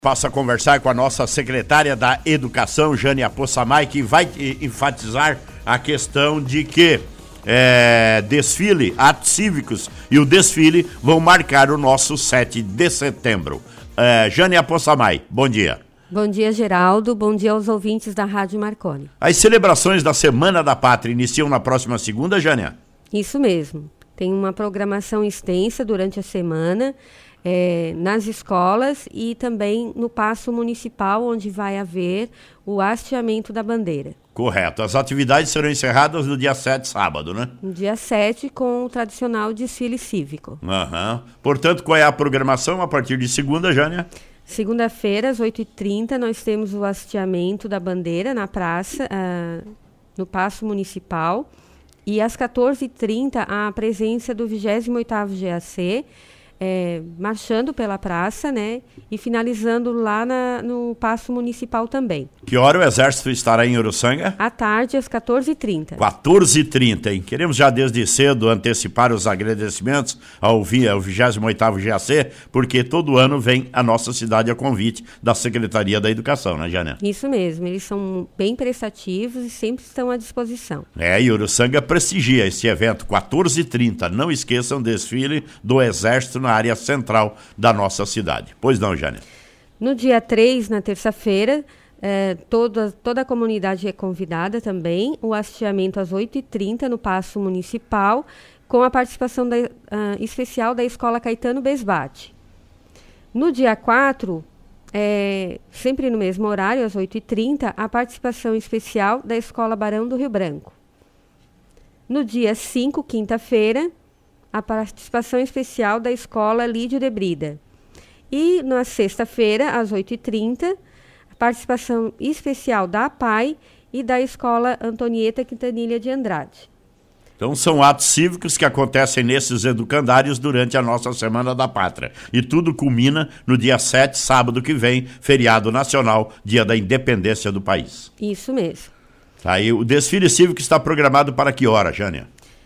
Passo a conversar com a nossa secretária da Educação, Jânia Possamay, que vai enfatizar a questão de que desfile, atos cívicos e o desfile vão marcar o nosso 7 de setembro. Jânia Possamay, bom dia. Bom dia, Geraldo. Bom dia aos ouvintes da Rádio Marconi. As celebrações da Semana da Pátria iniciam na próxima segunda, Jânia? Isso mesmo. Tem uma programação extensa durante a semana, nas escolas e também no Paço Municipal, onde vai haver o hasteamento da bandeira. Correto. As atividades serão encerradas no dia 7, sábado, né? No dia 7, com o tradicional desfile cívico. Portanto, qual é a programação a partir de segunda, Jânia? Segunda-feira, às 8h30, nós temos o hasteamento da bandeira na praça, no Paço Municipal. E às 14h30, a presença do 28º GAC, marchando pela praça, né? E finalizando lá no Paço Municipal também. Que hora o Exército estará em Uruçanga? À tarde, às 14h30. 14h30, hein? Queremos já desde cedo antecipar os agradecimentos ao 28º GAC, porque todo ano vem a nossa cidade a convite da Secretaria da Educação, né, Jânia? Isso mesmo, eles são bem prestativos e sempre estão à disposição. E Uruçanga prestigia esse evento, 14h30. Não esqueçam o desfile do Exército na área central da nossa cidade. Pois não, Jânia? No dia 3, na terça-feira, toda a comunidade é convidada também, o hasteamento às 8h30 no Paço Municipal, com a participação especial da Escola Caetano Besbate. No dia 4, sempre no mesmo horário, às 8h30, a participação especial da Escola Barão do Rio Branco. No dia 5, quinta-feira, a participação especial da Escola Lídio de Brida. E na sexta-feira, às 8h30, a participação especial da APAI e da Escola Antonieta Quintanilha de Andrade. Então são atos cívicos que acontecem nesses educandários durante a nossa Semana da Pátria. E tudo culmina no dia 7, sábado que vem, feriado nacional, dia da independência do país. Isso mesmo. Aí o desfile cívico está programado para que hora, Jânia?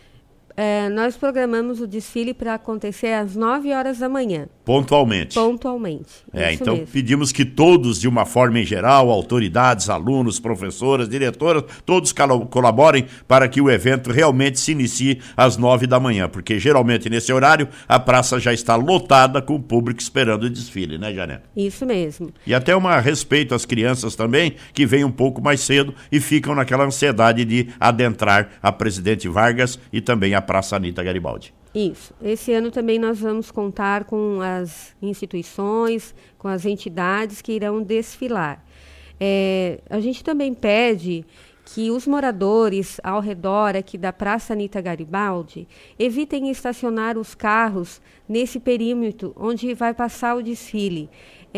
Nós programamos o desfile para acontecer às 9h da manhã. Pontualmente. Pontualmente. Então mesmo. Pedimos que todos, de uma forma em geral, autoridades, alunos, professoras, diretoras, todos colaborem para que o evento realmente se inicie às 9h da manhã, porque geralmente nesse horário a praça já está lotada com o público esperando o desfile, né, Janete? Isso mesmo. E até respeito às crianças também, que vêm um pouco mais cedo e ficam naquela ansiedade de adentrar a Presidente Vargas e também a Praça Anita Garibaldi. Isso. Esse ano também nós vamos contar com as instituições, com as entidades que irão desfilar. A gente também pede que os moradores ao redor aqui da Praça Anita Garibaldi evitem estacionar os carros nesse perímetro onde vai passar o desfile.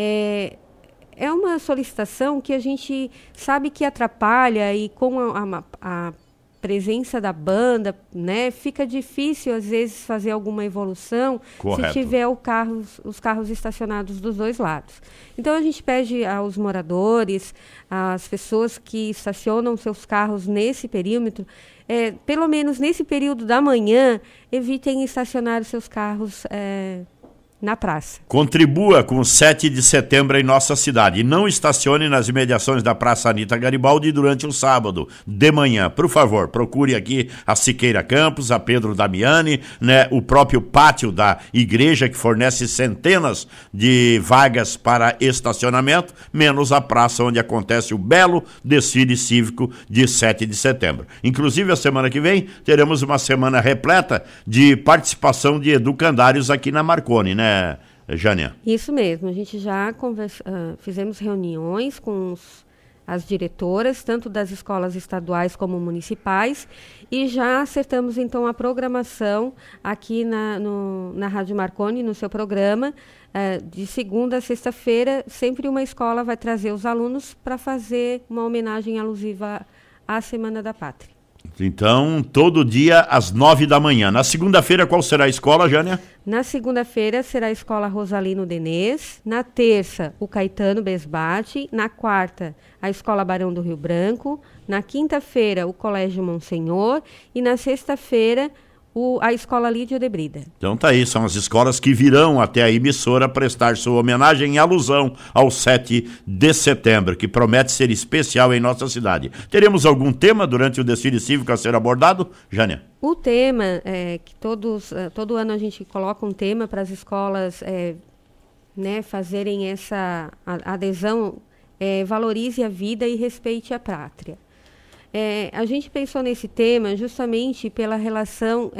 É uma solicitação que a gente sabe que atrapalha e com a presença da banda, né, fica difícil às vezes fazer alguma evolução. Correto. Se tiver os carros estacionados dos dois lados. Então a gente pede aos moradores, às pessoas que estacionam seus carros nesse perímetro, pelo menos nesse período da manhã, evitem estacionar os seus carros na praça. Contribua com o 7 de setembro em nossa cidade. E não estacione nas imediações da Praça Anita Garibaldi durante o sábado, de manhã. Por favor, procure aqui a Siqueira Campos, a Pedro Damiani, né, o próprio pátio da igreja, que fornece centenas de vagas para estacionamento, menos a praça onde acontece o belo desfile cívico de 7 de setembro. Inclusive, a semana que vem, teremos uma semana repleta de participação de educandários aqui na Marconi, né, Jânia? Isso mesmo, a gente já fizemos reuniões com as diretoras, tanto das escolas estaduais como municipais, e já acertamos então a programação aqui na Rádio Marconi, no seu programa, de segunda a sexta-feira, sempre uma escola vai trazer os alunos para fazer uma homenagem alusiva à Semana da Pátria. Então, todo dia às 9h da manhã. Na segunda-feira, qual será a escola, Jânia? Na segunda-feira será a Escola Rosalino Denês. Na terça, o Caetano Besbate. Na quarta, a Escola Barão do Rio Branco. Na quinta-feira, o Colégio Monsenhor. E na sexta-feira, a Escola Lídio de Brida. Então tá aí, são as escolas que virão até a emissora prestar sua homenagem em alusão ao 7 de setembro, que promete ser especial em nossa cidade. Teremos algum tema durante o desfile cívico a ser abordado, Jânia? O tema é que todo ano a gente coloca um tema para as escolas fazerem essa adesão, valorize a vida e respeite a pátria. A gente pensou nesse tema justamente pela relação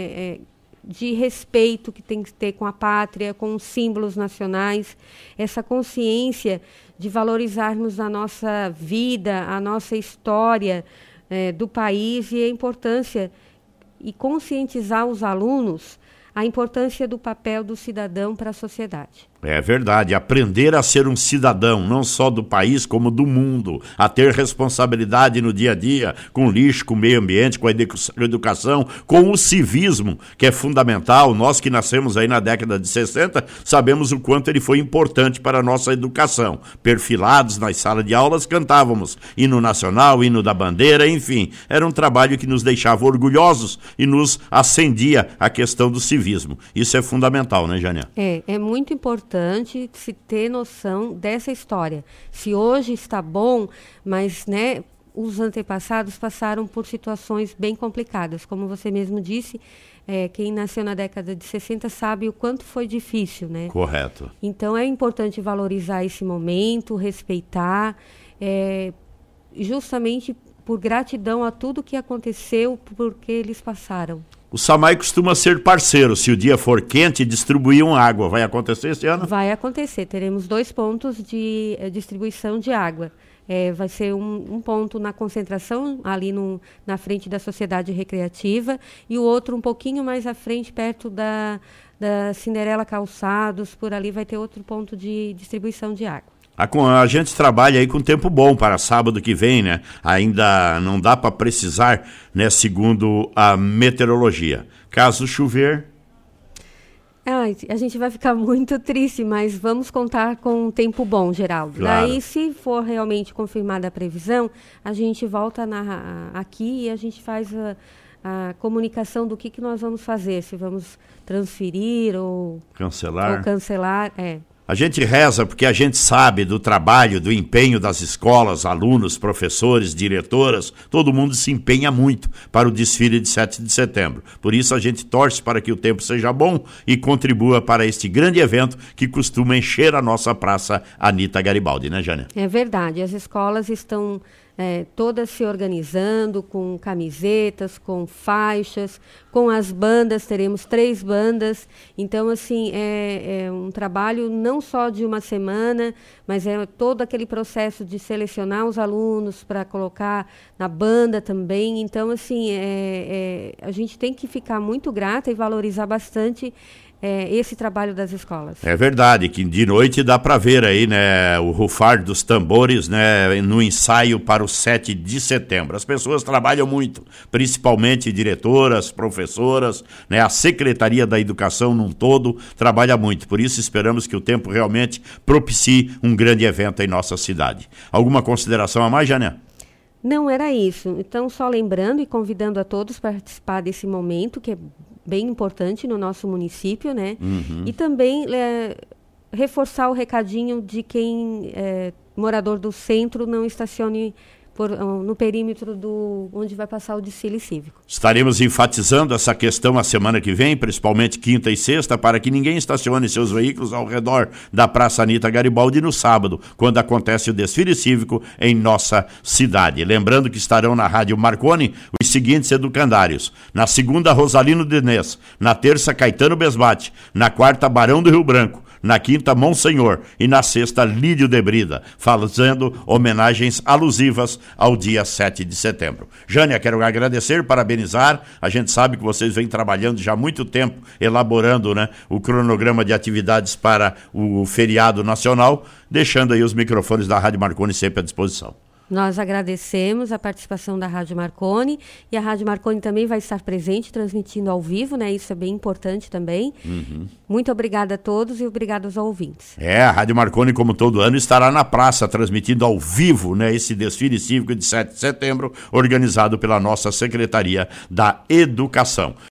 de respeito que tem que ter com a pátria, com os símbolos nacionais, essa consciência de valorizarmos a nossa vida, a nossa história do país e a importância e conscientizar os alunos a importância do papel do cidadão para a sociedade. É verdade, aprender a ser um cidadão, não só do país, como do mundo, a ter responsabilidade no dia a dia, com o lixo, com o meio ambiente, com a educação, com o civismo, que é fundamental. Nós que nascemos aí na década de 60, sabemos o quanto ele foi importante para a nossa educação. Perfilados nas salas de aulas, cantávamos hino nacional, hino da bandeira, enfim, era um trabalho que nos deixava orgulhosos e nos acendia a questão do civismo. Isso é fundamental, né, Jânia? É muito importante se ter noção dessa história. Se hoje está bom, mas os antepassados passaram por situações bem complicadas. Como você mesmo disse, quem nasceu na década de 60 sabe o quanto foi difícil, né? Correto. Então é importante valorizar esse momento, respeitar, justamente por gratidão a tudo que aconteceu, porque eles passaram. O SAMAI costuma ser parceiro. Se o dia for quente, distribuíam água. Vai acontecer esse ano? Vai acontecer. Teremos 2 pontos de distribuição de água. Vai ser um ponto na concentração, ali na frente da Sociedade Recreativa, e o outro um pouquinho mais à frente, perto da Cinderela Calçados. Por ali vai ter outro ponto de distribuição de água. A gente trabalha aí com tempo bom para sábado que vem, né? Ainda não dá para precisar, né? Segundo a meteorologia. Caso chover... a gente vai ficar muito triste, mas vamos contar com um tempo bom, Geraldo. Claro. Daí, se for realmente confirmada a previsão, a gente volta aqui e a gente faz a comunicação do que nós vamos fazer, se vamos transferir ou cancelar. A gente reza porque a gente sabe do trabalho, do empenho das escolas, alunos, professores, diretoras, todo mundo se empenha muito para o desfile de 7 de setembro. Por isso a gente torce para que o tempo seja bom e contribua para este grande evento que costuma encher a nossa Praça Anita Garibaldi, né, Jânia? É verdade, as escolas estão todas se organizando com camisetas, com faixas, com as bandas, teremos 3 bandas. Então, assim, é um trabalho não só de uma semana, mas é todo aquele processo de selecionar os alunos para colocar na banda também. Então, assim, a gente tem que ficar muito grata e valorizar bastante esse trabalho das escolas. É verdade, que de noite dá para ver aí, né, o rufar dos tambores, né, no ensaio para o 7 de setembro. As pessoas trabalham muito, principalmente diretoras, professoras, né, a Secretaria da Educação num todo trabalha muito. Por isso esperamos que o tempo realmente propicie um grande evento em nossa cidade. Alguma consideração a mais, Jânia? Não era isso. Então, só lembrando e convidando a todos para participar desse momento, que é bem importante no nosso município, né? Uhum. E também reforçar o recadinho de quem morador do centro não estacione no perímetro onde vai passar o desfile cívico. Estaremos enfatizando essa questão a semana que vem, principalmente quinta e sexta, para que ninguém estacione seus veículos ao redor da Praça Anita Garibaldi no sábado, quando acontece o desfile cívico em nossa cidade. Lembrando que estarão na Rádio Marconi os seguintes educandários: na segunda, Rosalino Denez; na terça, Caetano Besbate; na quarta, Barão do Rio Branco; na quinta, Monsenhor; e na sexta, Lídio de Brida, fazendo homenagens alusivas ao dia 7 de setembro. Jânia, quero agradecer, parabenizar. A gente sabe que vocês vêm trabalhando já há muito tempo, elaborando, né, o cronograma de atividades para o feriado nacional, deixando aí os microfones da Rádio Marconi sempre à disposição. Nós agradecemos a participação da Rádio Marconi, e a Rádio Marconi também vai estar presente, transmitindo ao vivo, né? Isso é bem importante também. Uhum. Muito obrigada a todos e obrigado aos ouvintes. A Rádio Marconi, como todo ano, estará na praça, transmitindo ao vivo, né, esse desfile cívico de 7 de setembro, organizado pela nossa Secretaria da Educação.